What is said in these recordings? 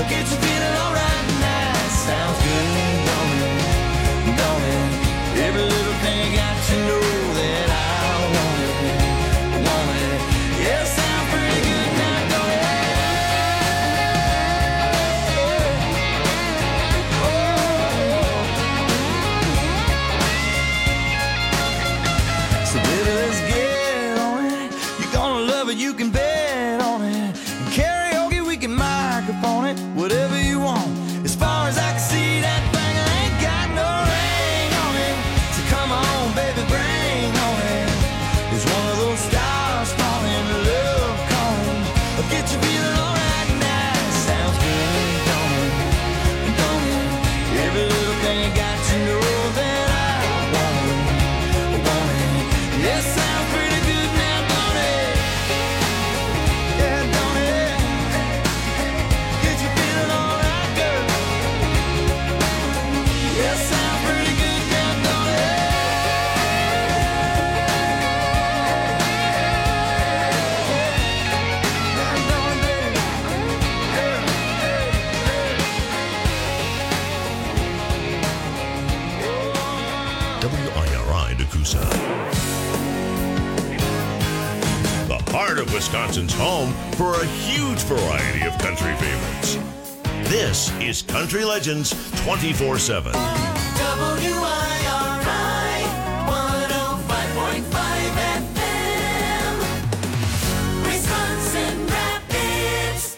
Get you feeling alright now. Sounds good, don't it? Every little thing got to know that I want it. Yeah, sounds pretty good now, don't it? So baby, let's get on it. You're gonna love it, you can bet on it. Karaoke, we can microphone it. Whatever you want. As far as I can see, that thing ain't got no ring on it. So come on, baby, bring on it. It's one of those stars falling, love calling. I'll get you feeling alright now. Sounds good, don't it? Every little thing got to know that I want it. Yeah, sounds pretty good now, don't it? Yeah, don't it? Get you feeling alright, girl. Yeah, sounds pretty good now, don't it? WIRI Nakusa. The heart of Wisconsin's home for a huge variety of country favorites. This is Country Legends 24/7. WIRI 105.5 FM, Wisconsin Rapids.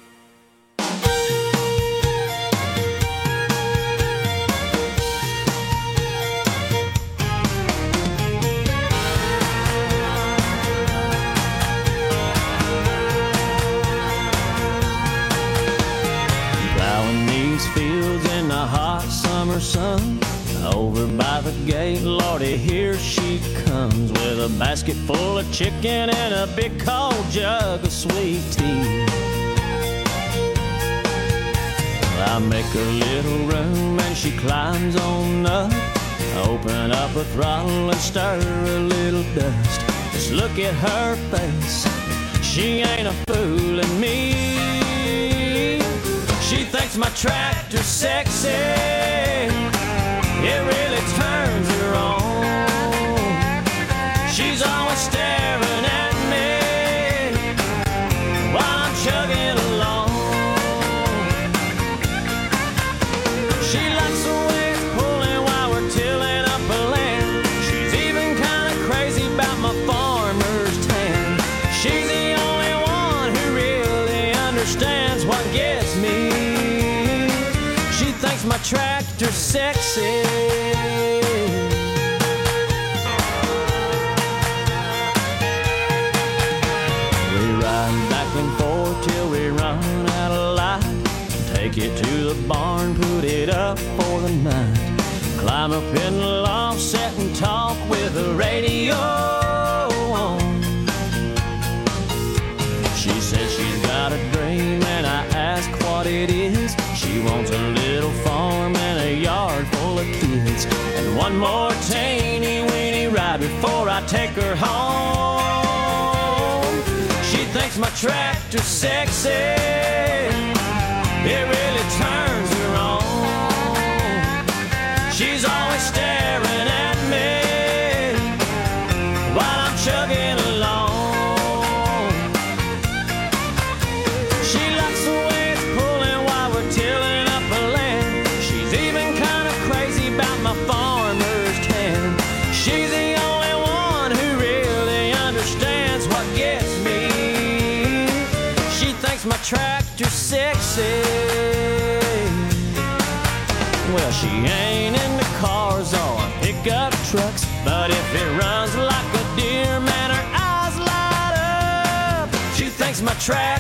Plowing these fields in the hot summer sun. Over by the gate, Lordy, here she comes with a basket full of chicken and a big cold jug of sweet tea. I make her little room and she climbs on up. Open up her throttle and stir a little dust. Just look at her face, she ain't a fooling me. She thinks my tractor's sexy, it really turns her on. She's always staring at me while I'm chugging along. She likes the way it's pulling while we're tilling up a land. She's even kind of crazy about my farmer's tan. She's the only one who really understands what gets me. She thinks my tractor's sexy. We ride back and forth till we run out of light. Take it to the barn, put it up for the night. Climb up in the loft, sit and talk with the radio on. She says she's got a dream and I ask what it is. She wants a little farm and a yard full of kids, and one more teeny weeny ride before I take her home. She thinks my tractor's sexy, it really turns her on. She's always staring at me while I'm chugging along. She likes the way it's pulling while we're tilling up a land. She's even kind of crazy about my farmer's tan. She's the only one who really understands what gets me. She thinks my tractor's sexy. Well, she ain't into cars or pickup trucks, but if it runs like a deer, man, her eyes light up. She thinks my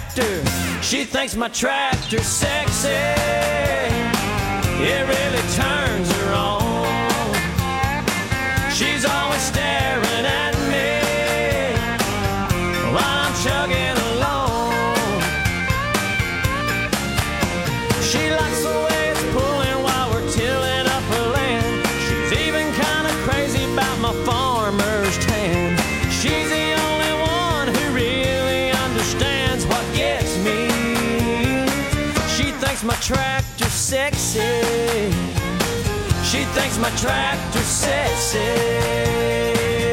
tractor's sexy, it really turns her on. She's always staring at me while I'm chugging along. She likes the way it's pulling while we're tilling up her land. She's even kind of crazy about my farmer's tan. She's the only one who really understands what gets me. She thinks thinks my tractor's sexy. She thinks my tractor's sexy.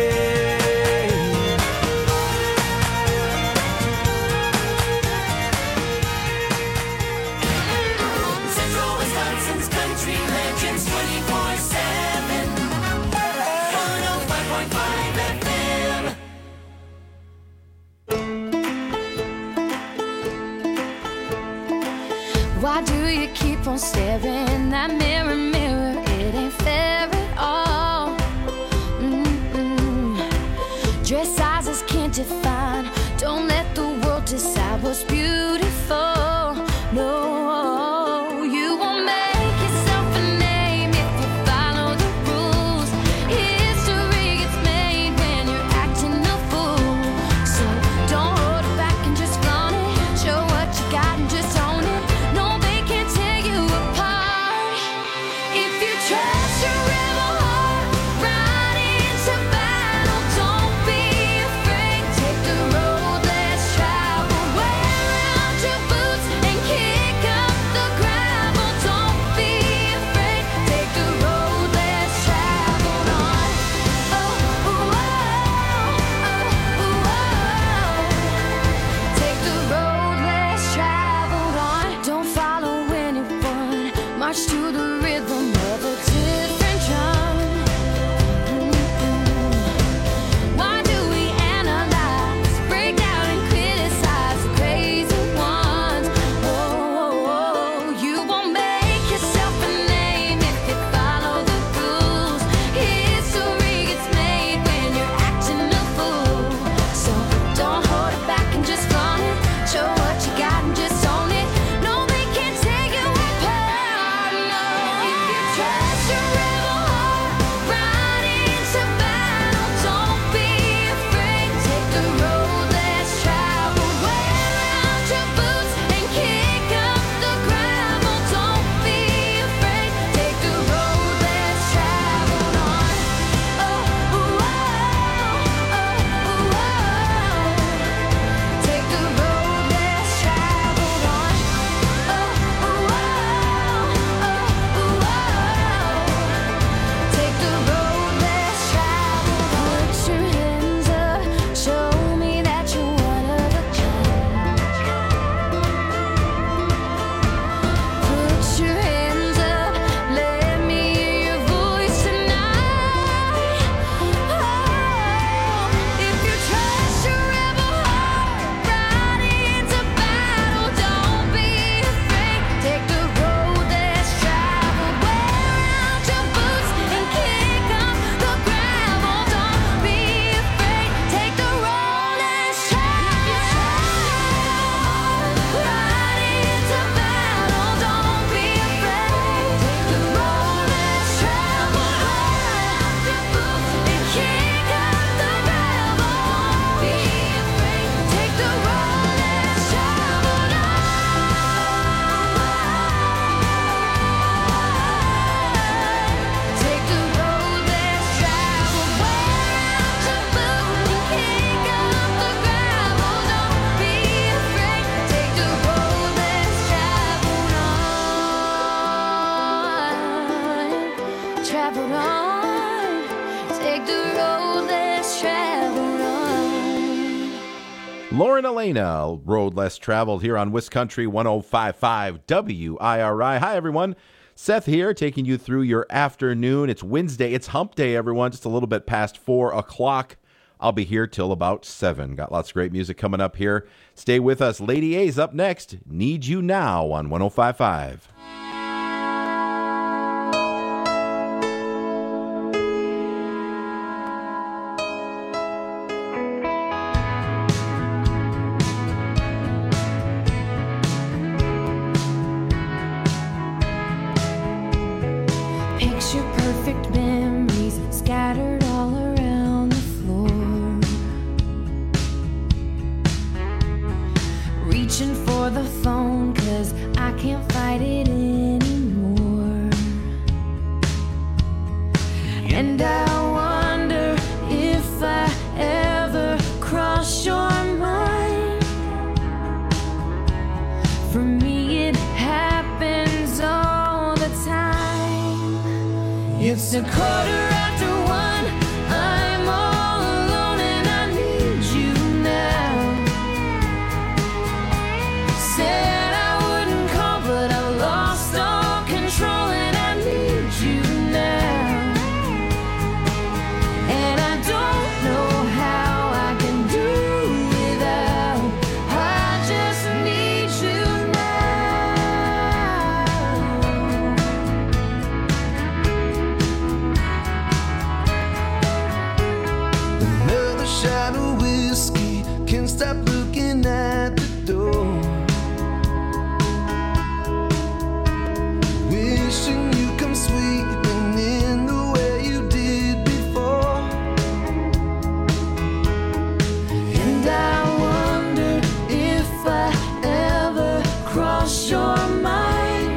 Why do you keep on staring? That mirror, mirror, it ain't fair at all. Dress sizes can't define. Don't let the world decide what's beautiful. No, you won't make yourself a name if you follow the rules. History gets made when you're acting a fool. So don't hold it back and just flaunt it. Show what you got and just own it. No, they can't tear you apart. If you trust your rebel heart right into battle, don't be afraid. Take the road less traveled. Wear out your boots and kick up the gravel. Don't be afraid. Take the road less traveled on. Oh, oh, oh, oh, oh. Take the road less traveled on. Don't follow anyone. March to the rhythm of a different drum. Why do we analyze, break down and criticize the crazy ones? Oh, you won't make yourself a name if you follow the rules. History gets made when you're acting a fool. So don't hold it back and just flaunt it. Show what you got and just own it. No, they can't take you apart. No, if you trust your rebel heart right into battle, don't be afraid. Take the road less traveled. Wear out your boots and kick up the gravel. Don't be afraid. Take the road less traveled on. Oh, oh, oh, oh, oh. Take the road less traveled on. Oh, oh, oh, oh, oh. Take the road less traveled. Put your hands up, show me that you're one of a kind. Put your hands up, let me hear your voice tonight. Oh, if you trust your rebel heart right into battle, don't be afraid. Take the road less traveled. Wear out your boots and kick up the gravel. Don't be afraid. Take the road less traveled. Right into battle. Don't be afraid. Take the road less traveled. Wear out your boots and kick up the gravel. Don't be afraid. Take the road less traveled. Take the road less traveled. Wear out your boots and kick up the gravel. Don't be afraid. Take the road less traveled on. Traveled on. Take the road less traveled on. Lauren Elena, Road Less Traveled, here on WisCountry 105.5 WIRI. Hi, everyone. Seth here, taking you through your afternoon. It's Wednesday. It's hump day, everyone. Just a little bit past 4 o'clock. I'll be here till about 7. Got lots of great music coming up here. Stay with us. Lady A's up next. Need You Now on 105.5. Picture perfect memories scattered all around the floor. Reaching for the phone 'cause I can't fight it anymore. And I wonder if I ever cross your mind. For me it happened It's a quarter after one. I'm all alone and I need you now. Said I wouldn't call, but I lost all control and I need you now. And I don't know how I can do without. I just need you Another shot of whiskey, can't stop looking at the door. Wishing you come sweeping in the way you did before. And I wonder if I ever cross your mind.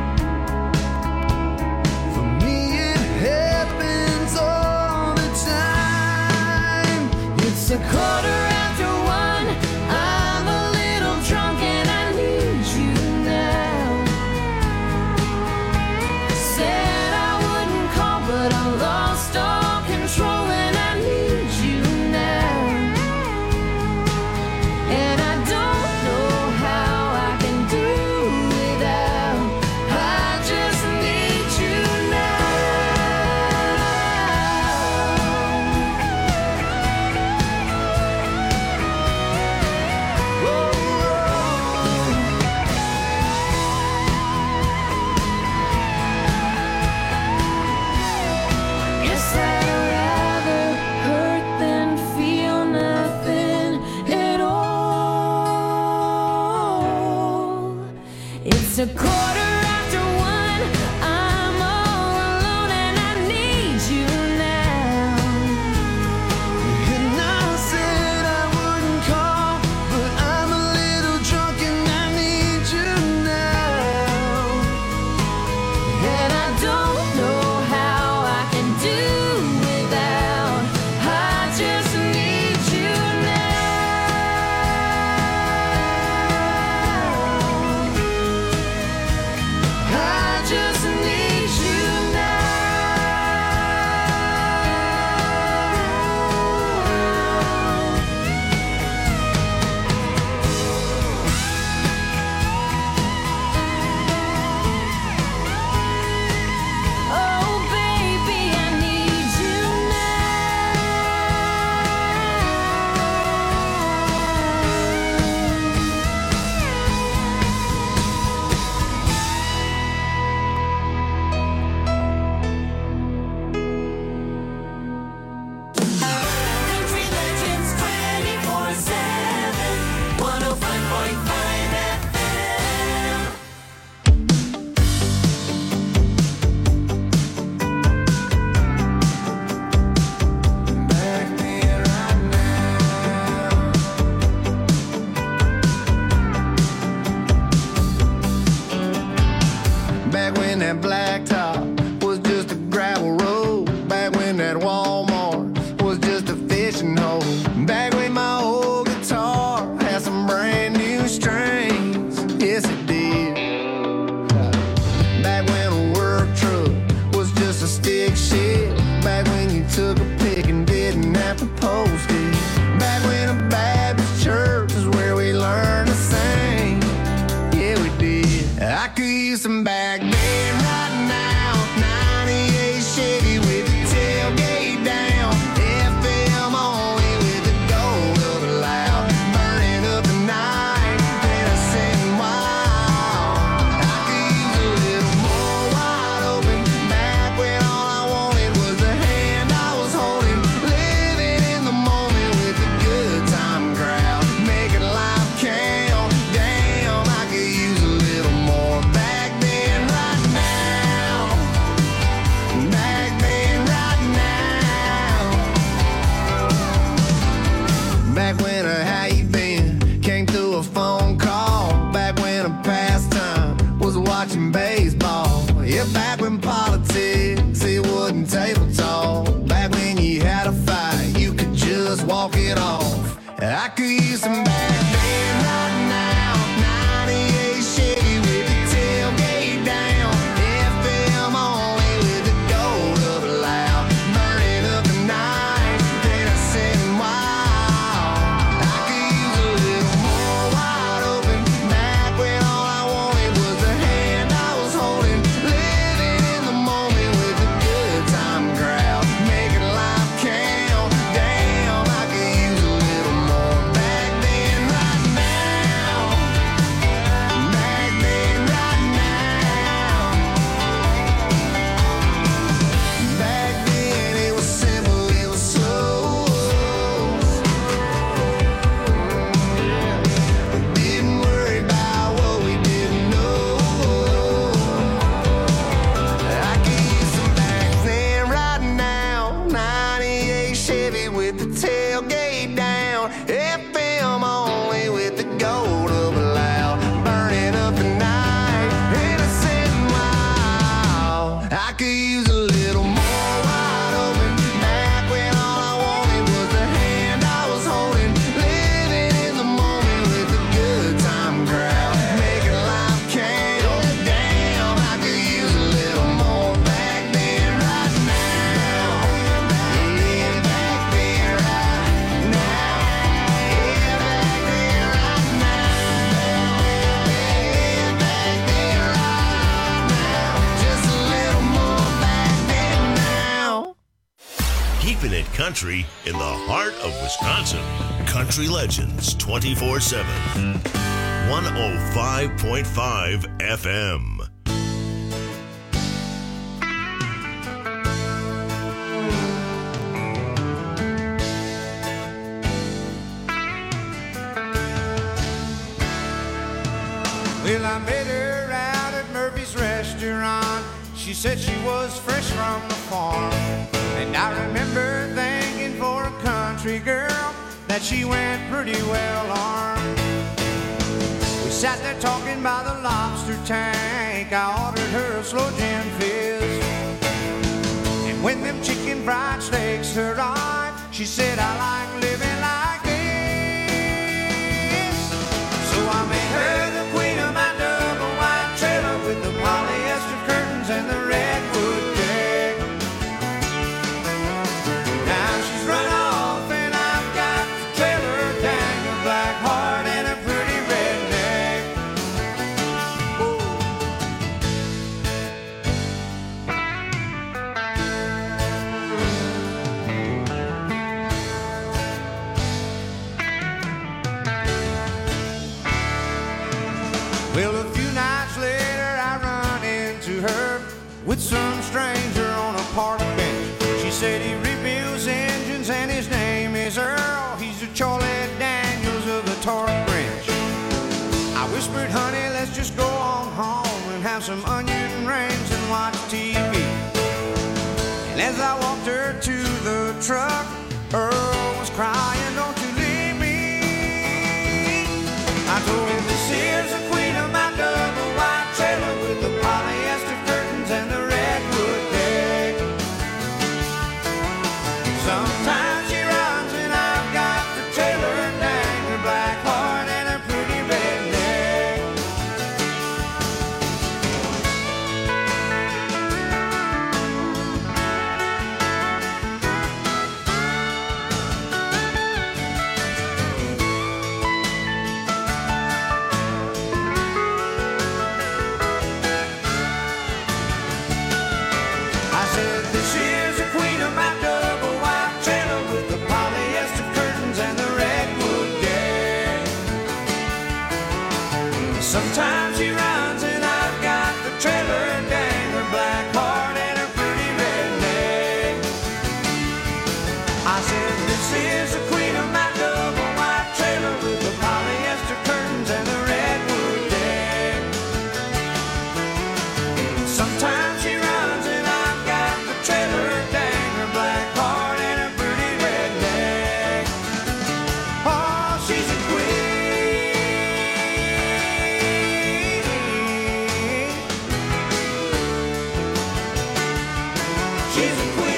For me it happens all the time. It's a quarter after one. I'm a little drunk and I need you now. Said I wouldn't call, but I lost all control and I need you now. And I don't know how I can do without. I just need you now. Guess I'd rather hurt than feel nothing at all. It's a quarter after one. I'm all alone and I need you now. And I said I wouldn't call, but I'm a little drunk and I need you now. And I don't know how I can do without. I just need you now. I just need you now. Oh, baby, I need you Country Legends 24/7, 105.5 FM. Back there right now. Back when that blacktop was just a gravel road. Back when that Walmart was just a fishing hole. Back when my old guitar had some brand new strings. Yes, it did. Back when a work truck was just a stick shift. Back when you took a pick and didn't have to post it. Back when a Baptist church is where we learned to sing. Yeah, we did. I could use some back then right now. 98 Chevy with the tailgate down. FM only with the gold of the loud. Burning up the night, Tennessee wild. I could use a little more wide open. Back when all I wanted was the hand I was holding. Living in the moment with the good time crowd. Making life count. Damn, I could use a little more back then, right now. Back then, right now. Back when a how you been came through a phone call. Back when a pastime was watching baseball. Yeah, back when politics, it wasn't table talk. Back when you had a fight, you could just walk it off. I could use some back then, right now. 98 Chevy with the tailgate down. FM only with the gold keeping it country in the heart of Wisconsin. Country Legends 24/7. 105.5 FM. Well, I met her out at Murphy's restaurant. She said she was fresh from the farm. And I remember thinking for a country girl that she went pretty well armed. We sat there talking by the lobster tank. I ordered her a slow gin fizz. And when them chicken fried steaks arrived, she said, I like living like this. So I made her the queen of my double wide trailer with the polyester curtains and the redwood deck. Now she's run off and I've got the trailer, dang, a black heart and a pretty redneck. Well, a few nights later I run into her with some stranger on a park bench. She said he rebuilds engines and his name is Earl. He's a Charlie Daniels of the torque wrench. I whispered, honey, let's just go on home and have some onion rings and watch TV. And as I walked her to the truck, Earl was crying, don't you leave me. I told him, this here's the queen of my double wide trailer with the polyester curtains and the redwood deck. Sometimes she runs and I've got the trailer, dang, her black heart and a pretty redneck. I said, this is the queen of my double wide trailer with the polyester curtains and the redwood deck. Sometimes she runs and I've got the trailer, dang, her black heart and her pretty redneck. I said, this is the queen of my double wide trailer with the polyester curtains and the redwood deck. Sometimes she runs and I've got the trailer, dang, her black heart and her pretty redneck. Oh, she's a queen. She's a queen.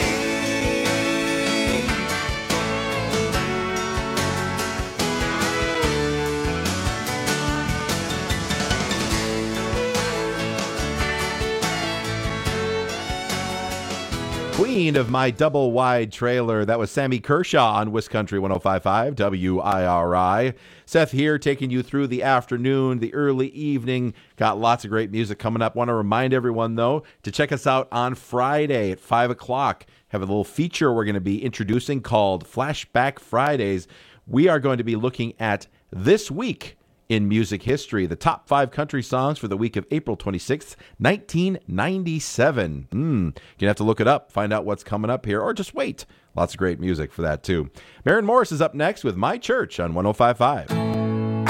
Queen of my double wide trailer. That was Sammy Kershaw on Wiscountry 105.5 WIRI. Seth here taking you through the afternoon, the early evening. Got lots of great music coming up. Want to remind everyone, though, to check us out on Friday at 5 o'clock. Have a little feature we're going to be introducing called Flashback Fridays. We are going to be looking at this week in music history, the top 5 country songs for the week of April 26th, 1997. You're going to have to look it up, find out what's coming up here, or just wait. Lots of great music for that, too. Maren Morris is up next with My Church on 105.5.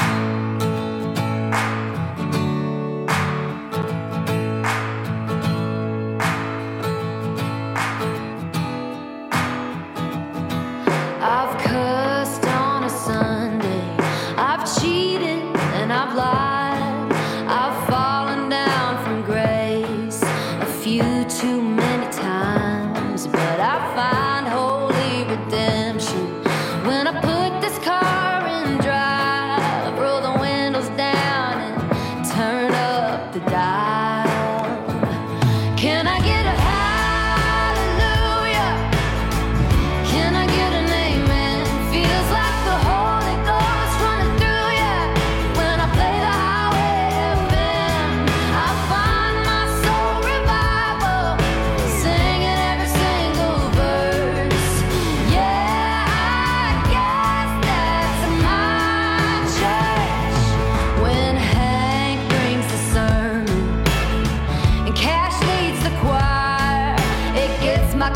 I've cussed on a Sunday. I've cheated and I've lied. I've fallen down from grace a few too many times. But I find holy redemption when I put this car in drive.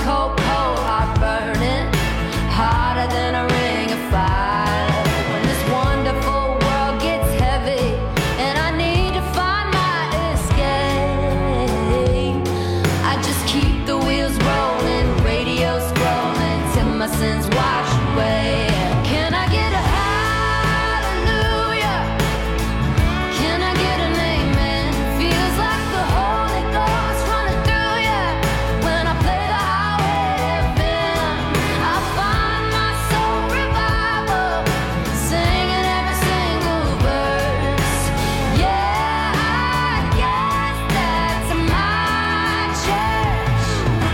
cold, cold heart burning, hotter than a ring of fire. When this wonderful world gets heavy and I need to find my escape, I just keep the wheels rolling, radio scrolling till my sins wash away. Can I get a hallelujah? Can I get an amen? Feels like the Holy Ghost running through ya. When I play the highway FM, I find my soul revival, singing every single verse. Yeah, I guess that's my church.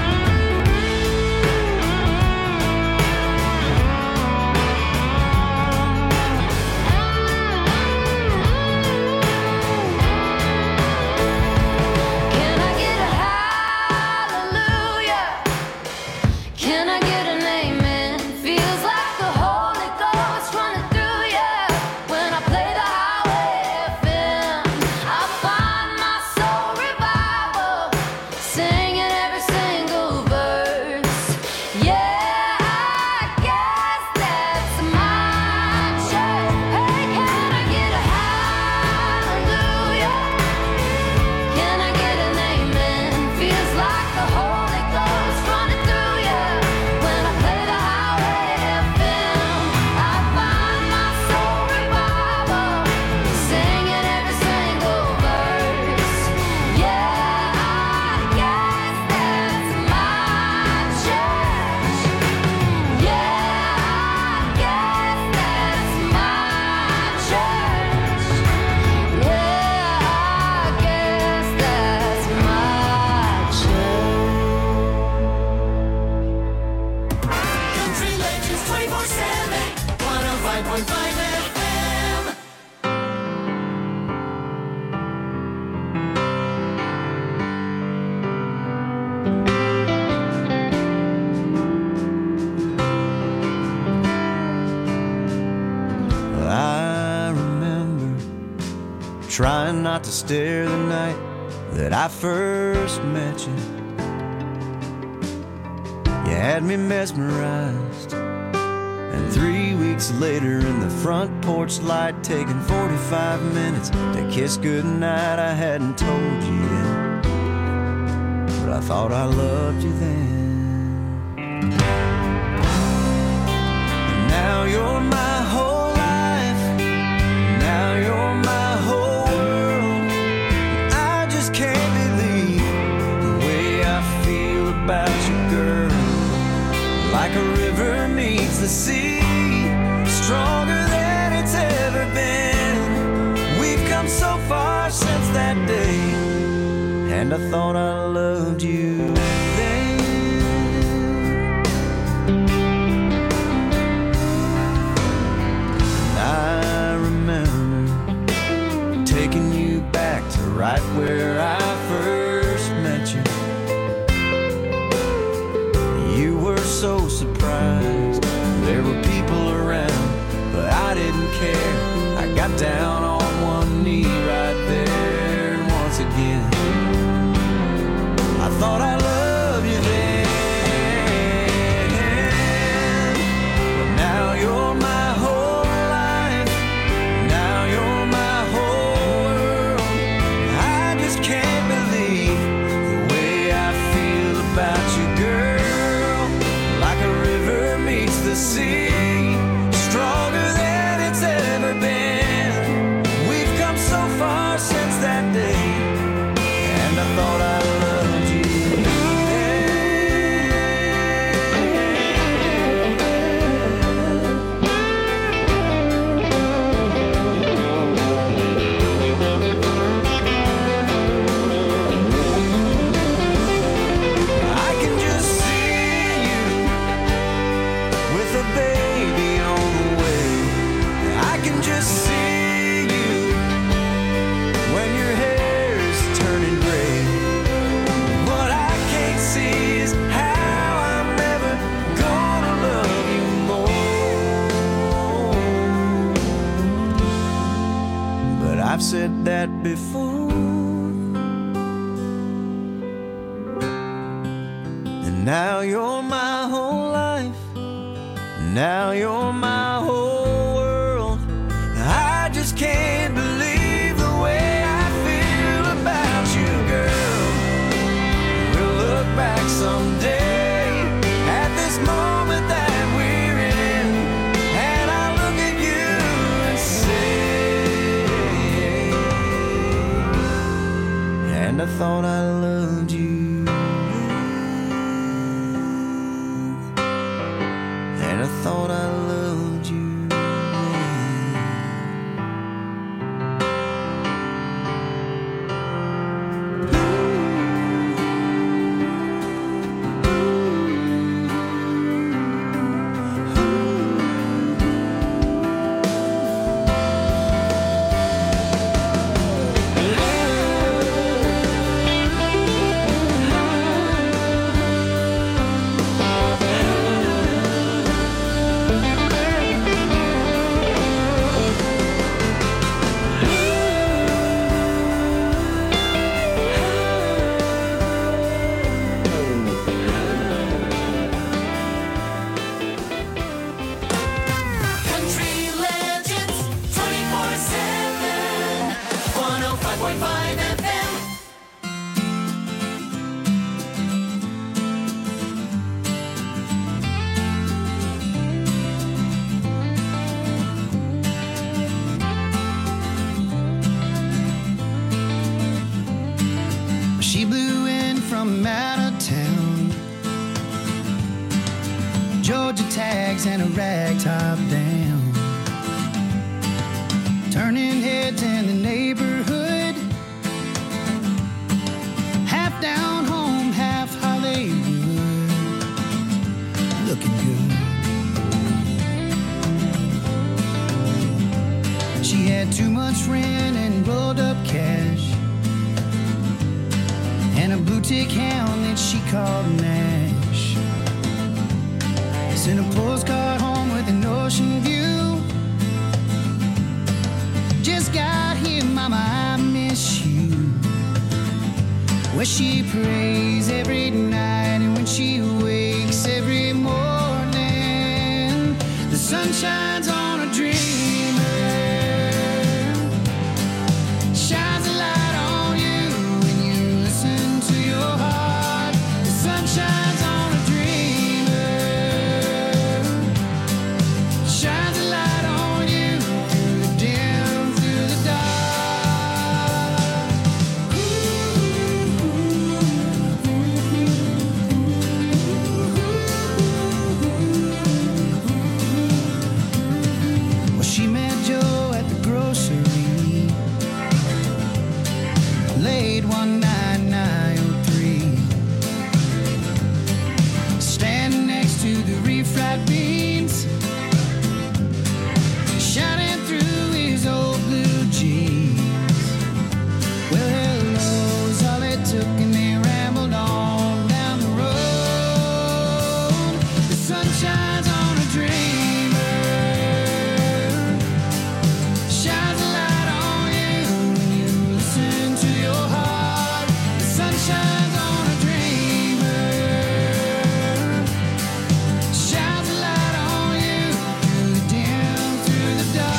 Can I get a hallelujah? Can I get an amen? Feels like the Holy Ghost running through ya. When I play the highway FM, I find my soul revival, singing every single verse. Yeah, I guess that's my church. Hey, can I get a hallelujah? Can I get an amen? Feels like the Holy Ghost running through ya. When I play the highway FM, I find my soul revival, singing every single verse. Yeah, I guess that's my church. Yeah, I guess that's my church. Yeah, I guess that's my church. Country Legends 24/7, 105.5 FM. I remember trying not to stare the night that I first met you. You had me mesmerized, and 3 weeks later in the front porch light, taking 45 minutes to kiss goodnight. I hadn't told you yet, but I thought I loved you then. And now you're my whole life, now you're my whole world. I just can't believe the way I feel about you, girl. Like a river meets the sea, stronger than it's ever been. We've come so far since that day, and I thought I loved you then. I remember taking you back to right where I first met you. You were so surprised there were people around, but I didn't care. I got down on one knee right there, and once again I thought I loved you then. But now you're my whole life, now you're my whole world. I just can't believe the way I feel about you, girl. Like a river meets the sea, stronger than it's ever been. We've come so far since that day, and I thought I loved you I can just see you with a baby on the way. I can just see you when your hair is turning gray. What I can't see is how I'm never gonna love you more. But I've said that before, and Now you're my whole life. Now you're my whole world. I just can't believe the way I feel about you, girl. We'll look back someday at this moment that we're in, and I'll look at you and say, and I thought I loved you. And I thought I loved you. Country Legends 24/7, 105.5 FM. She blew in from out of town, Georgia tags and a rag top down, turning heads in the neighborhood, half down home, half Hollywood, looking good. She had too much rent and rolled up cash, and a blue tick hound that she called Nash. Sent a postcard home with an ocean view. Just got here, mama, I miss you. Where she prays every night, and when she wakes every morning, the sun shines on a dreamer. Shines a light on you when you listen to your heart. The sun shines on a dreamer. Shines a light on you through the dim, through the dark. Well, she met Joe at the grocery late 19903, standing next to the refried beans, shining through his old blue jeans. Well, hello's all it took, and they rambled on down the road. The sun shines on a dreamer. Shines a light on you when you listen to your heart. The sun shines on a dreamer. Shines a light on you through the dim, through the dark.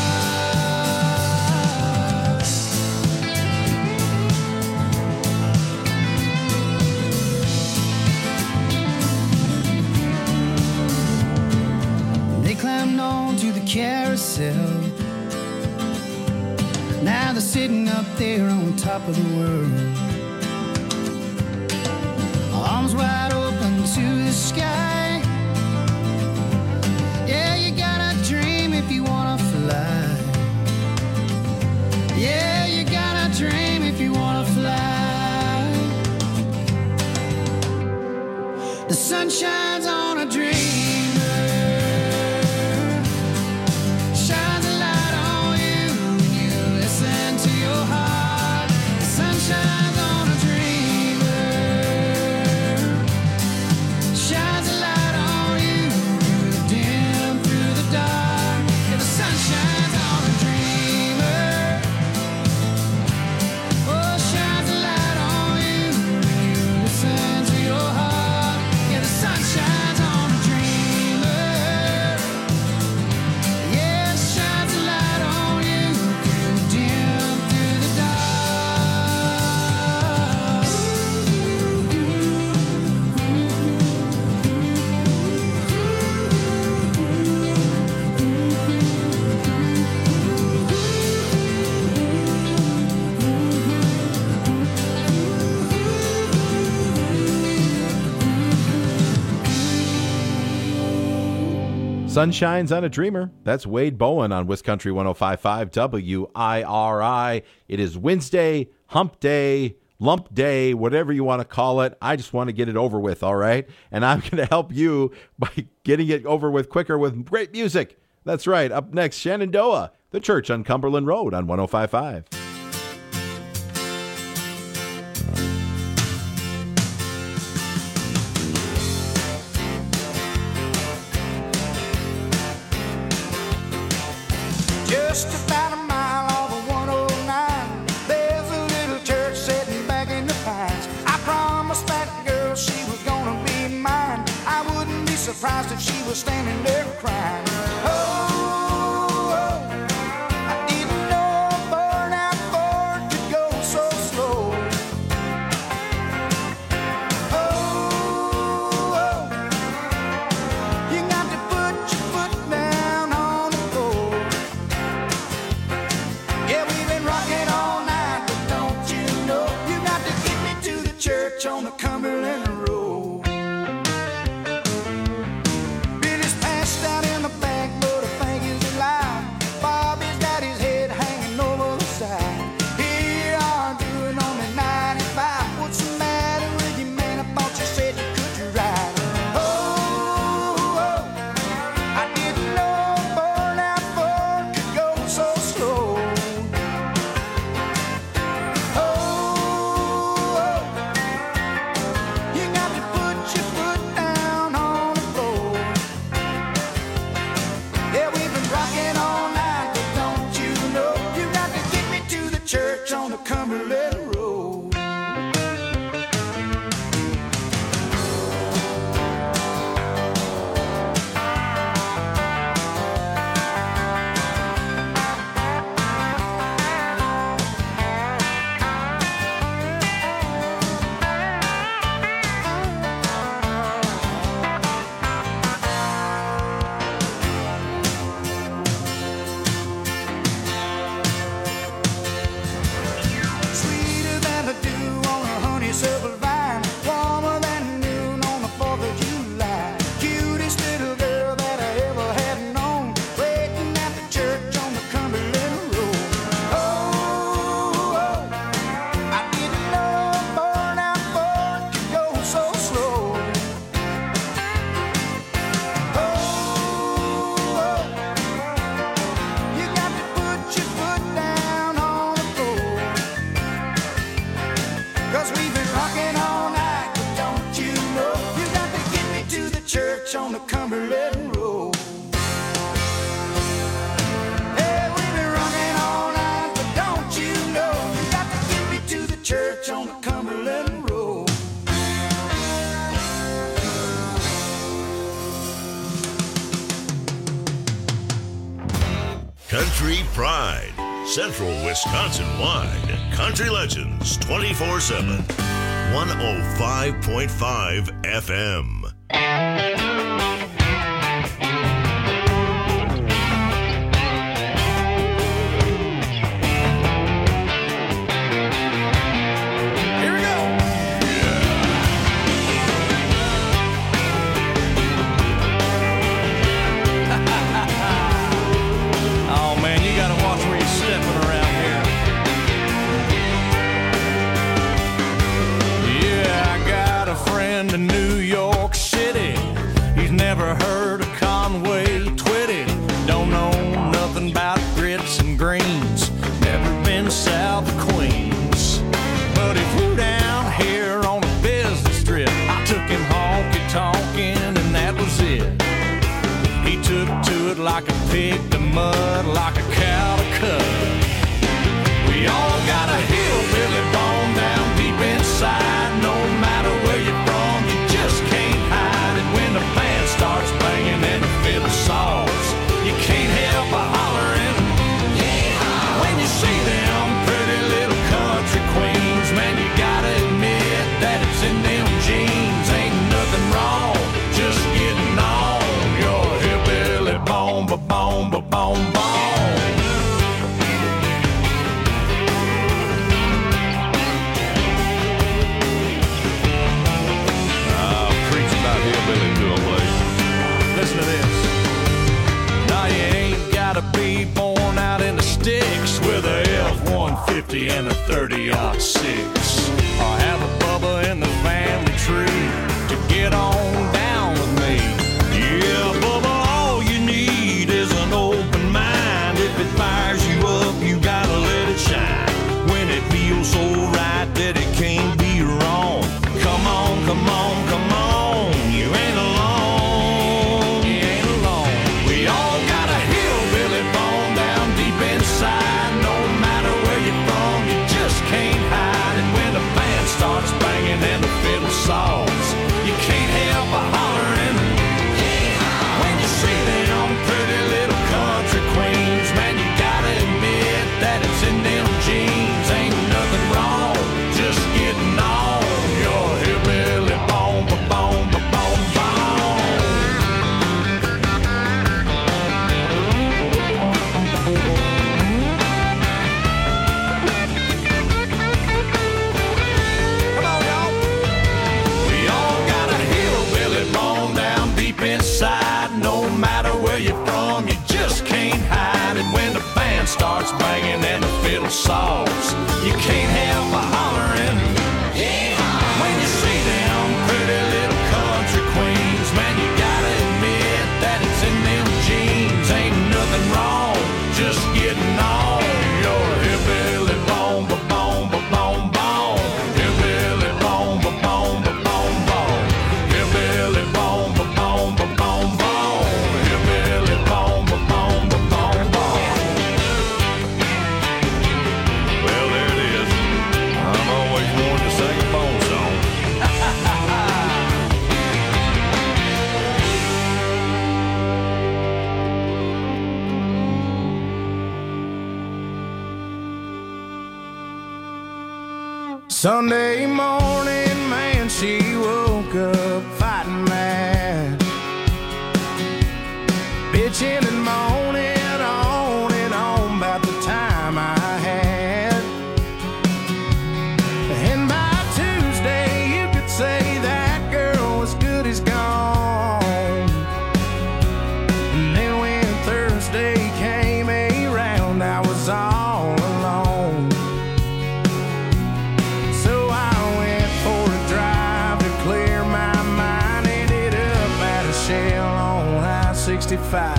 They climbed on to the carousel. Now they're sitting up there on top of the world, arms wide open to the sky. Yeah, you gotta dream if you wanna fly. Yeah, you gotta dream if you wanna fly. The sun shines on a dreamer. Shines a light on you when you listen to your heart. The sun shines on a dreamer. Shines a light on you through the dim, through the dark. Yeah, the sun shines on a dreamer. Oh, shines a light on you when you listen to your heart. Yeah, the Sunshine's on a Dreamer. That's Wade Bowen on Wiscountry 105.5 WIRI. It is Wednesday, hump day, lump day, whatever you want to call it. I just want to get it over with, all right? And I'm going to help you by getting it over with quicker with great music. That's right. Up next, Shenandoah, the church on Cumberland Road on 105.5. Just about a mile off of 109, there's a little church sitting back in the pines. I promised that girl she was gonna be mine. I wouldn't be surprised if she was standing there crying. Oh, I didn't know a burnout Ford could go so slow. Oh, you got to put your foot down on the floor. Yeah, we've been rocking all night, but don't you know you got to get me to the church on the Cumberland Road. Billy's passed out in the back, but I think he's alive. Bobby's got his head hanging over the side. Here you are doing only 95. What's the matter with you, man? I thought you said you could ride. Oh, I didn't know a burnout Ford could go so slow. You got to put your foot down on the floor. Yeah, we've been rocking all night, but don't you know you got to get me to the church on the Cumberland Road. Sweeter than the dew on a honeysuckle vine, warmer than noon on the 4th of July. Cutest little girl that I ever had known, waiting at the church on the Cumberland Road. Oh, I didn't know a burnout Ford could go so slow. Oh, you got to put your foot down on the floor. 'Cause we've been rocking all night, but don't you know you got to get me to the church on the Cumberland Road. Hey, we've been rocking all night, but don't you know you got to get me to the church on the Cumberland Road. Country Pride, Central Wisconsin wide. Country Legends 24/7. 105.5 FM. Here we go. Oh man, you gotta watch where you're stepping around here. Yeah, I got a friend in New York City. He's never heard of Conway Twitty. Don't know nothing about grits and greens. Never been south of Queens. But he flew down here on a business trip. I took him honky-tonkin' and that was it. He took to it like a pig to mud, like a cow to cut. We all got a hillbilly bone down deep inside. No matter where you're from, you just can't hide it. When the band starts playing and the fiddle saws, you can't help but hollering. When you see them pretty little country queens, man, you gotta admit that it's in them jeans. Ain't nothing wrong, just getting on your hillbilly bone, ba bone, ba bone, bone. 50 and a 30-06. I'll have a Bubba in the family tree to get on down with me. Yeah, Bubba, all you need is an open mind. If it fires you up, you gotta let it shine. When it feels so right that it can't be wrong. Come on, come on, come on, you ain't alone. You ain't alone. We all got a hillbilly bone down deep inside. No matter where you're from, you just can't hide. And when the band starts banging and the fiddle saws, you can't help but hollering. When you see them pretty little country queens, man, you gotta admit that it's in them jeans. Ain't nothing wrong, just getting on your hillbilly bone, bone, bone, bone. Come on, y'all. We all got a hillbilly bone down deep inside. No matter where you're from, you just can't hide it. When the band starts banging and the fiddle saws, you can't help but hollering. When you see them pretty little country queens, man, you gotta admit that it's in them jeans. Ain't nothing wrong, just getting on your hillbilly bone, bone, bone, bone. Hillbilly bone, bone, bone, bone. Hillbilly bone, bone, bone, bone. Hillbilly bone, bone, bone, bone. Well, there it is. I'm always wanting to sing a bone song. Sunday morning, man, she woke up fighting mad, bitching and moaning on and on about the time I had. And by Tuesday, you could say that girl was good as gone. And then when Thursday came around, I was all alone. So I went for a drive to clear my mind. Ended up at a Shell on I-65.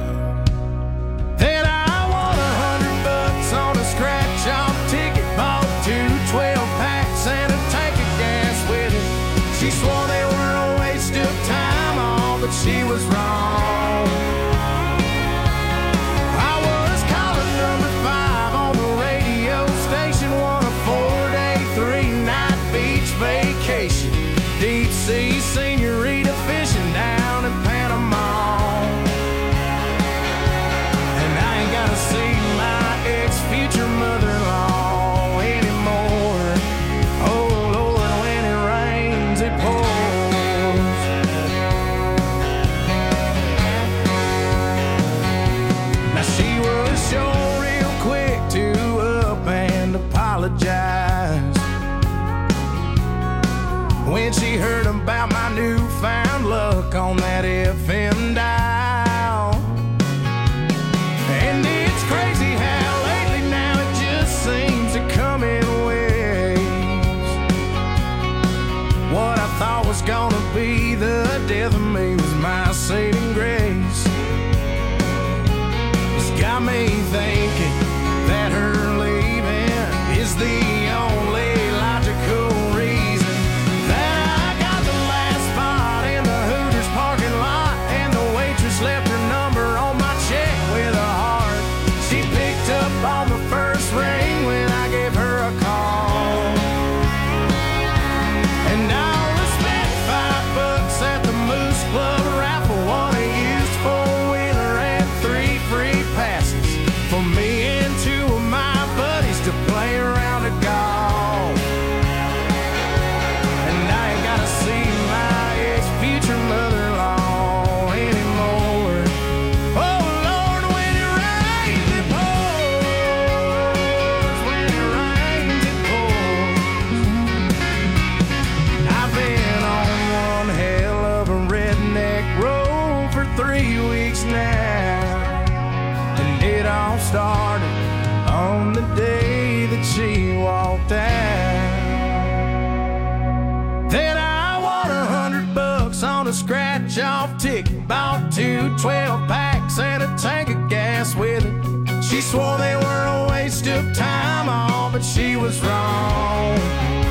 Then I won $100 on a scratch-off ticket. Bought 2 12-packs and a tank of gas with it. She swore they were a waste of time, all, but she was wrong. I was calling number 5 on the radio station. Won a 4-day, 3-night beach vacation. Deep sea senorita fishing down in Panama. And I ain't gotta see my ex-future mother-in-law anymore. Oh Lord, when it rains, it pours. Now she was sure real quick to up and apologize when she heard about my newfound luck on that FM dial. And it's crazy how lately now it just seems to come in waves. What I thought was gonna be the death of me was my saving grace. It's got me thinking that her leaving is the only logical reason that I got the last spot in the Hooters parking lot, and the waitress left her number on my check with a heart. She picked up on the first ring when I gave her a call. And I'll spent $5 at the Moose Club raffle, won a used 4-wheeler and 3 free passes for me and 2 of my buddies to play around a a scratch-off ticket. Bought 2 12-packs and a tank of gas with it. She swore they were a waste of time, all, but she was wrong.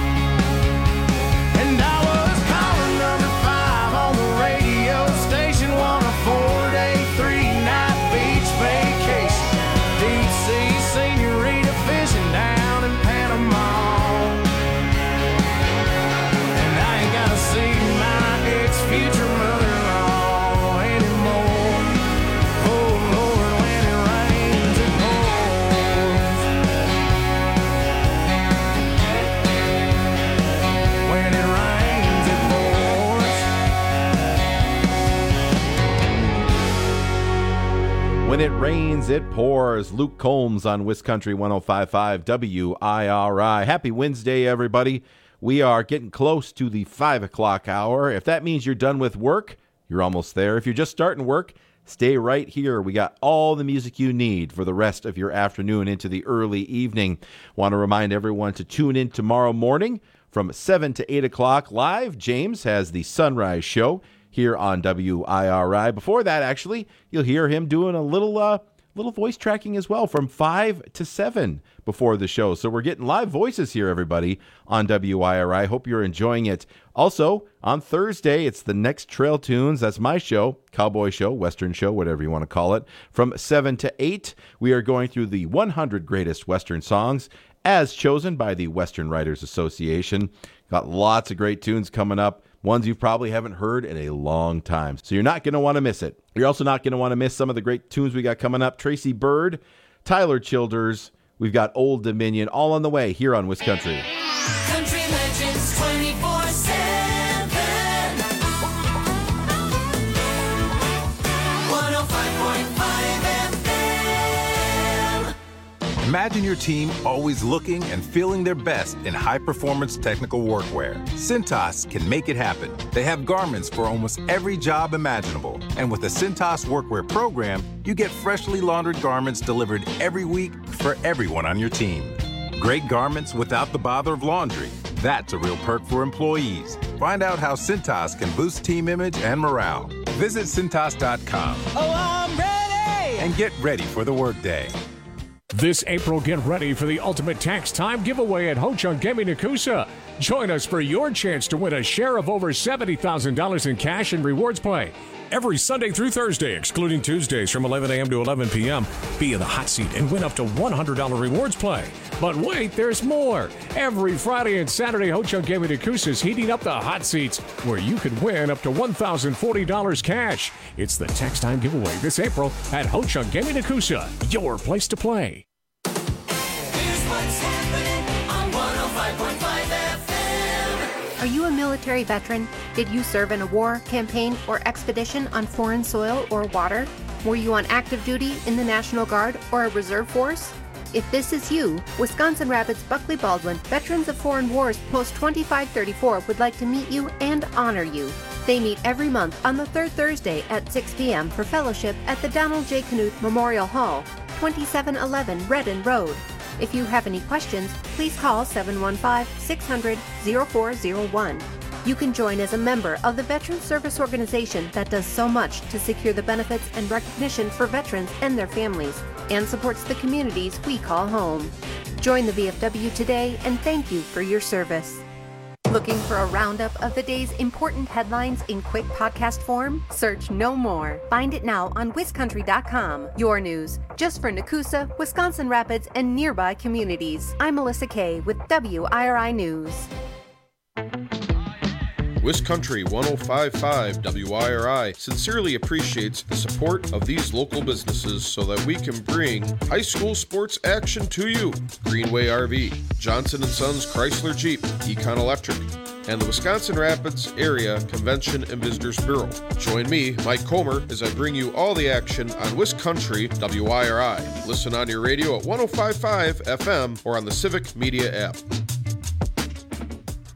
And I was calling number 5 on the radio station, won a 4-day, 3-night beach vacation. Deep sea senorita fishing down in Panama. And I ain't gotta see my ex-future mother-in-law anymore. Oh Lord, when it rains it pours. When it rains it pours. When it rains, it pours. Luke Combs on Wiscountry 105.5 WIRI. Happy Wednesday, everybody. We are getting close to the 5 o'clock hour. If that means you're done with work, you're almost there. If you're just starting work, stay right here. We got all the music you need for the rest of your afternoon into the early evening. Want to remind everyone to tune in tomorrow morning from 7 to 8 o'clock live. James has the Sunrise Show here on WIRI. Before that, actually, you'll hear him doing a little voice tracking as well from 5 to 7 before the show. So we're getting live voices here, everybody, on WIRI. Hope you're enjoying it. Also, on Thursday, it's the Next Trail Tunes. That's my show, Cowboy Show, Western Show, whatever you want to call it. From 7 to 8, we are going through the 100 greatest Western songs as chosen by the Western Writers Association. Got lots of great tunes coming up. Ones you probably haven't heard in a long time. So you're not going to want to miss it. You're also not going to want to miss some of the great tunes we got coming up. Tracy Byrd, Tyler Childers. We've got Old Dominion all on the way here on Wiscountry. Country Legends 24/7. 105.5 FM. Imagine your team always looking and feeling their best in high-performance technical workwear. Cintas can make it happen. They have garments for almost every job imaginable. And with the Cintas Workwear program, you get freshly laundered garments delivered every week for everyone on your team. Great garments without the bother of laundry. That's a real perk for employees. Find out how Cintas can boost team image and morale. Visit Cintas.com. Oh, I'm ready! And get ready for the workday. This April, get ready for the Ultimate Tax Time giveaway at Ho Chunk Gaming Nakusa. Join us for your chance to win a share of over $70,000 in cash and rewards play. Every Sunday through Thursday, excluding Tuesdays from 11 a.m. to 11 p.m. Be in the hot seat and win up to $100 rewards play. But wait, there's more. Every Friday and Saturday, Ho Chunk Gaming Nakusa is heating up the hot seats where you could win up to $1,040 cash. It's the Tax Time giveaway this April at Ho Chunk Gaming Nakusa, your place to play. Here's what's happening on 105.5 FM. Are you a military veteran? Did you serve in a war, campaign, or expedition on foreign soil or water? Were you on active duty in the National Guard or a reserve force? If this is you, Wisconsin Rapids Buckley Baldwin Veterans of Foreign Wars Post 2534 would like to meet you and honor you. They meet every month on the third Thursday at 6 p.m. for fellowship at the Donald J. Knuth Memorial Hall, 2711 Redden Road. If you have any questions, please call 715-600-0401. You can join as a member of the Veterans Service Organization that does so much to secure the benefits and recognition for veterans and their families, and supports the communities we call home. Join the VFW today, and thank you for your service. Looking for a roundup of the day's important headlines in quick podcast form? Search no more. Find it now on wiscountry.com. Your news, just for Nakusa, Wisconsin Rapids, and nearby communities. I'm Melissa Kay with WIRI News. Wiscountry 105.5 WIRI sincerely appreciates the support of these local businesses so that we can bring high school sports action to you. Greenway RV, Johnson & Sons Chrysler Jeep, Econ Electric, and the Wisconsin Rapids Area Convention and Visitors Bureau. Join me, Mike Comer, as I bring you all the action on Wiscountry WIRI. Listen on your radio at 105.5 FM or on the Civic Media app.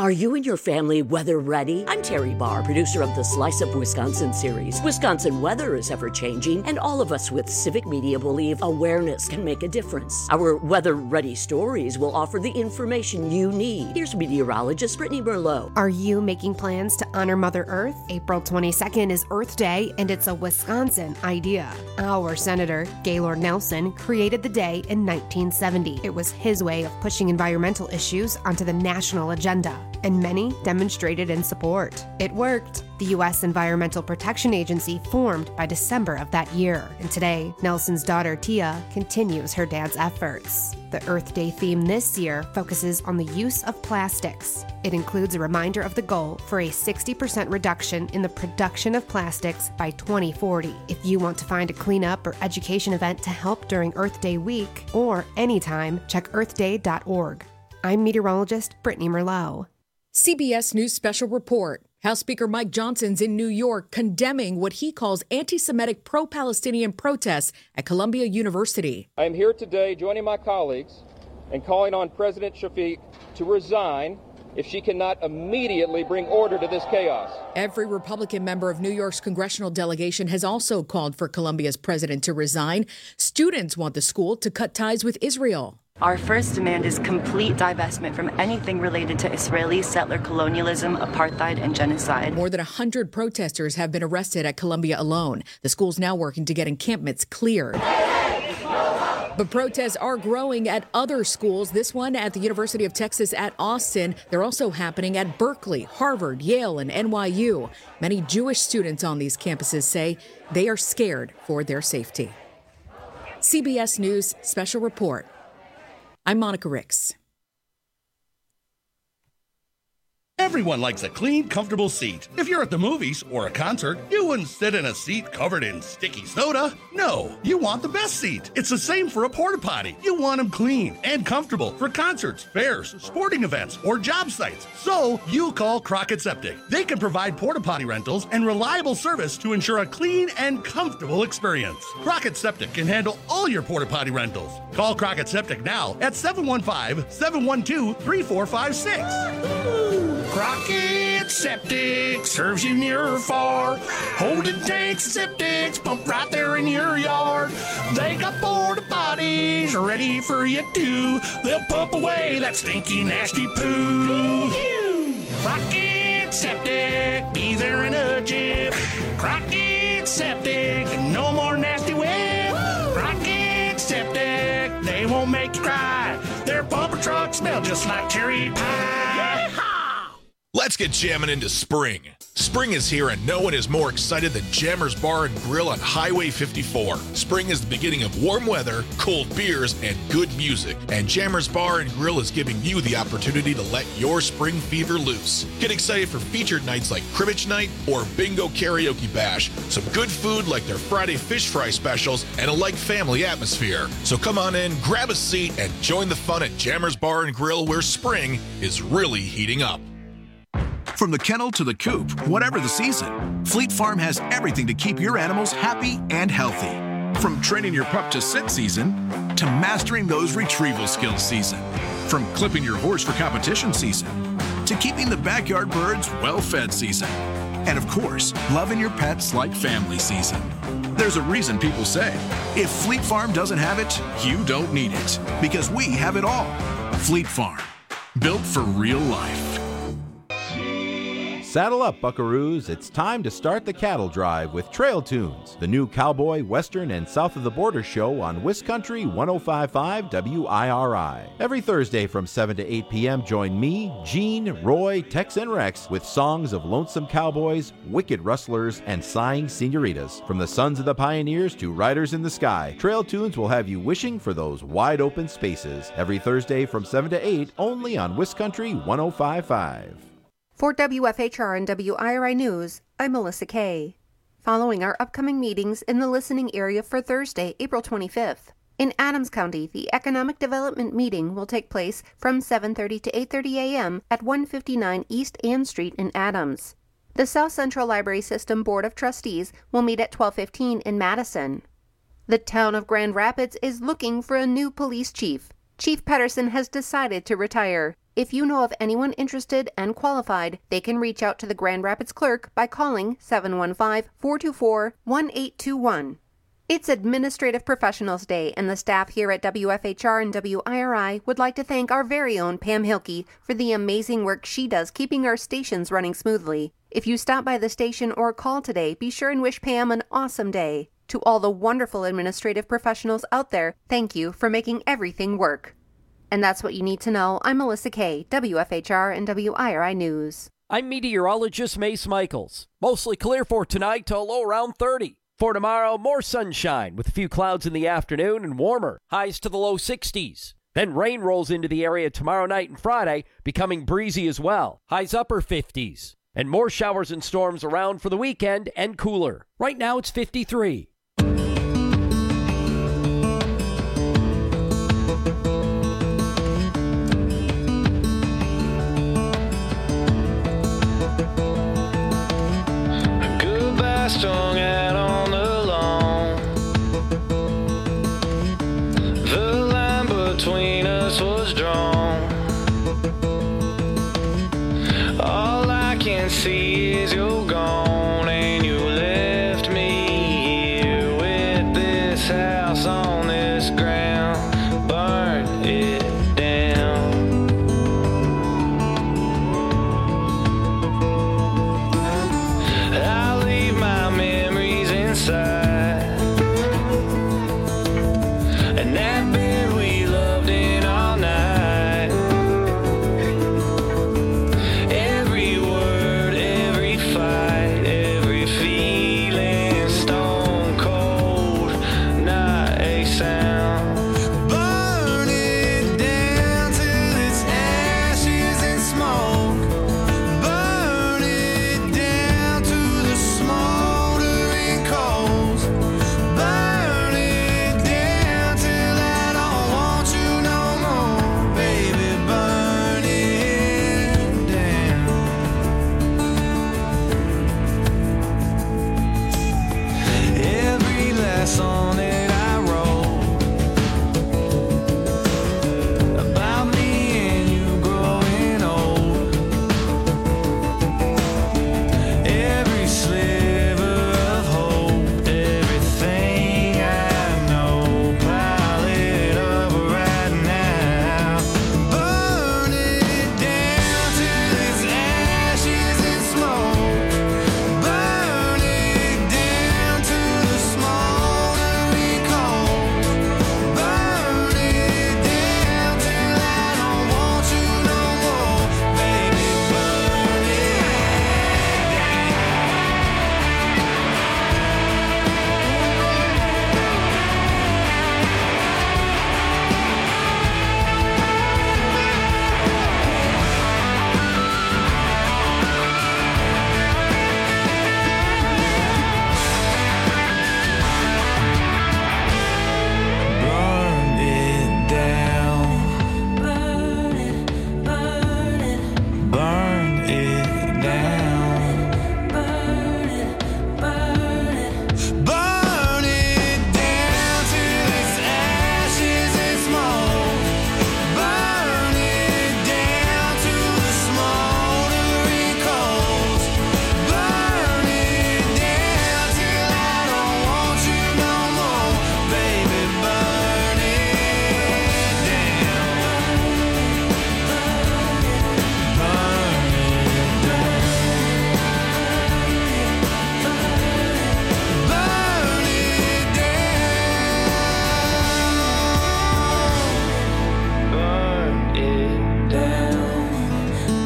Are you and your family weather ready? I'm Terry Barr, producer of the Slice of Wisconsin series. Wisconsin weather is ever changing, and all of us with civic media believe awareness can make a difference. Our weather ready stories will offer the information you need. Here's meteorologist Brittany Merlot. Are you making plans to honor Mother Earth? April 22nd is Earth Day, and it's a Wisconsin idea. Our Senator, Gaylord Nelson, created the day in 1970. It was his way of pushing environmental issues onto the national agenda, and many demonstrated in support. It worked. The U.S. Environmental Protection Agency formed by December of that year, and today, Nelson's daughter Tia continues her dad's efforts. The Earth Day theme this year focuses on the use of plastics. It includes a reminder of the goal for a 60% reduction in the production of plastics by 2040. If you want to find a cleanup or education event to help during Earth Day week or anytime, check earthday.org. I'm meteorologist Brittany Merlot. CBS News Special Report. House Speaker Mike Johnson's in New York condemning what he calls anti-Semitic pro-Palestinian protests at Columbia University. I am here today joining my colleagues and calling on President Shafiq to resign if she cannot immediately bring order to this chaos. Every Republican member of New York's congressional delegation has also called for Columbia's president to resign. Students want the school to cut ties with Israel. Our first demand is complete divestment from anything related to Israeli settler colonialism, apartheid, and genocide. More than 100 protesters have been arrested at Columbia alone. The school's now working to get encampments cleared. But protests are growing at other schools. This one at the University of Texas at Austin. They're also happening at Berkeley, Harvard, Yale, and NYU. Many Jewish students on these campuses say they are scared for their safety. CBS News Special Report. I'm Monica Ricks. Everyone likes a clean, comfortable seat. If you're at the movies or a concert, you wouldn't sit in a seat covered in sticky soda. No, you want the best seat. It's the same for a porta potty. You want them clean and comfortable for concerts, fairs, sporting events, or job sites. So you call Crockett Septic. They can provide porta potty rentals and reliable service to ensure a clean and comfortable experience. Crockett Septic can handle all your porta potty rentals. Call Crockett Septic now at 715-712-3456. Crockett Septic serves you near or far. Holding tanks and septics pumped right there in your yard. They got porta potties ready for you too. They'll pump away that stinky, nasty poo. Crockett Septic, be there in a jiff. Crockett Septic, no more nasty whip. Crockett Septic, they won't make you cry. Their pumper trucks smell just like cherry pie. Let's get jamming into spring. Spring is here and no one is more excited than Jammers Bar and Grill on Highway 54. Spring is the beginning of warm weather, cold beers, and good music. And Jammers Bar and Grill is giving you the opportunity to let your spring fever loose. Get excited for featured nights like Cribbage Night or Bingo Karaoke Bash. Some good food like their Friday fish fry specials and a like-family atmosphere. So come on in, grab a seat, and join the fun at Jammers Bar and Grill where spring is really heating up. From the kennel to the coop, whatever the season, Fleet Farm has everything to keep your animals happy and healthy. From training your pup to sit season, to mastering those retrieval skills season. From clipping your horse for competition season, to keeping the backyard birds well-fed season. And of course, loving your pets like family season. There's a reason people say, if Fleet Farm doesn't have it, you don't need it. Because we have it all. Fleet Farm, built for real life. Saddle up, buckaroos. It's time to start the cattle drive with Trail Tunes, the new cowboy, western, and south of the border show on Wiscountry 105.5 WIRI. Every Thursday from 7 to 8 p.m., join me, Gene, Roy, Tex, and Rex with songs of lonesome cowboys, wicked rustlers, and sighing senoritas. From the sons of the pioneers to riders in the sky, Trail Tunes will have you wishing for those wide open spaces. Every Thursday from 7 to 8, only on Wiscountry 105.5. For WFHR and WIRI News, I'm Melissa Kay. Following our upcoming meetings in the listening area for Thursday, April 25th. In Adams County, the Economic Development Meeting will take place from 7:30 to 8:30 a.m. at 159 East Ann Street in Adams. The South Central Library System Board of Trustees will meet at 12:15 in Madison. The town of Grand Rapids is looking for a new police chief. Chief Pedersen has decided to retire. If you know of anyone interested and qualified, they can reach out to the Grand Rapids clerk by calling 715-424-1821. It's Administrative Professionals Day, and the staff here at WFHR and WIRI would like to thank our very own Pam Hilke for the amazing work she does keeping our stations running smoothly. If you stop by the station or call today, be sure and wish Pam an awesome day. To all the wonderful administrative professionals out there, thank you for making everything work. And that's what you need to know. I'm Melissa Kay, WFHR and WIRI News. I'm meteorologist Mace Michaels. Mostly clear for tonight to a low around 30. For tomorrow, more sunshine with a few clouds in the afternoon and warmer. Highs to the low 60s. Then rain rolls into the area tomorrow night and Friday, becoming breezy as well. Highs upper 50s. And more showers and storms around for the weekend and cooler. Right now it's 53. Strung out on the lawn. The line between us was drawn. All I can see is you're gone, and you left me here with this house on this ground. Burn it down. I'll leave my memories inside. And that bed we loved in all night. Every word, every fight, every feeling stone cold, not a sound. Burn it down till it's ashes and smoke. Burn it down to the smoldering coals. Burn it down till I don't want you no more, baby. Burn it down. Every last song that I wrote about me and you growing old. Every sliver of hope, everything I know, pile it up right now. Burn it down till it's ashes and smoke. Burn it down to the smoldering coals. Burn it down till I don't want you no more, baby. Burn it Burn it down. Burn it, burn it. Burn it down. Burn it, burn it. Burn it down till it's ashes and smoke. Burn it down to the smoldering coals. Burn it down till I don't want you no more, baby. Burn it down. Burn it down. Burn it down. Burn it down.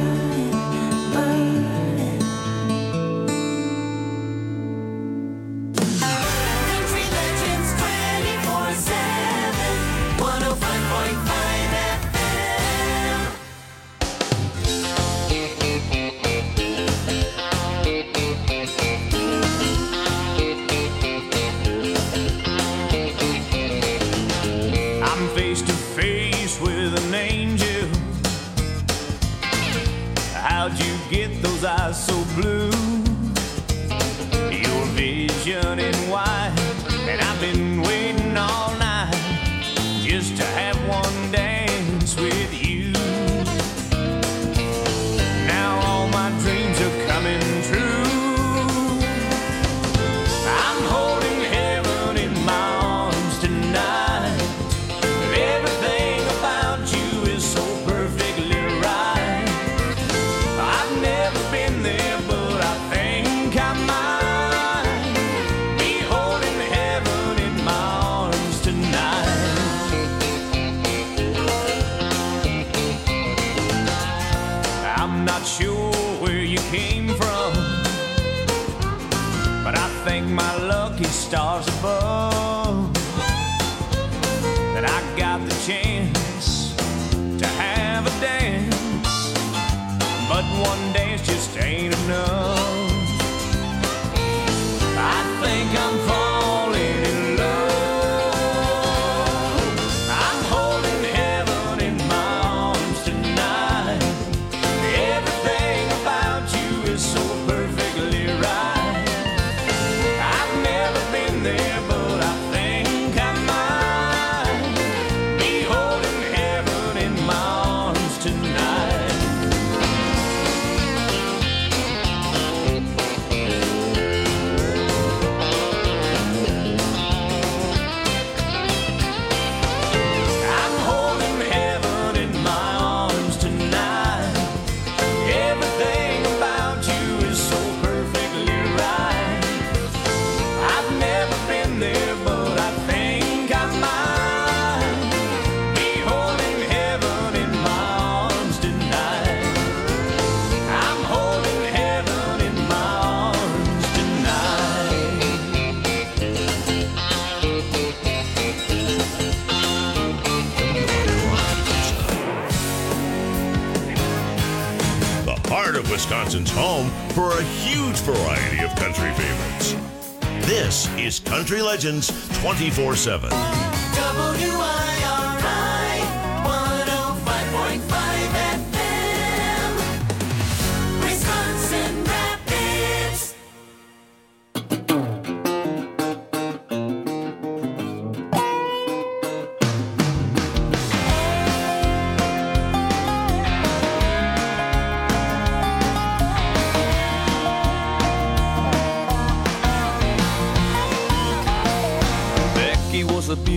Country Legends 24/7, 105.5 FM. I'm face to face with an angel. How'd you get those eyes so blue? Your vision in white, and I've been waiting all night just to have one dance with you. coming true. I'm holding heaven in my arms tonight. Everything about you is so perfectly right. I've never been there, but I think I might be holding heaven in my arms tonight. I'm not sure where you came from, but I thank my lucky stars above that I got the chance to have a dance. But one dance just ain't enough. I think I'm falling in love. I'm holding heaven in my arms tonight. Everything about you is so perfectly right. I've never been there, but I think I might be holding heaven in my arms tonight. I'm holding heaven in my arms tonight. Everything about you is so perfectly right. I've never been there, but I think I might be holding heaven in my arms tonight. I'm holding heaven in my arms The heart of Wisconsin's home for a huge variety of country favorites. This is Country Legends 24/7. WIRI 105.5 FM, Wisconsin Rapids. Becky was a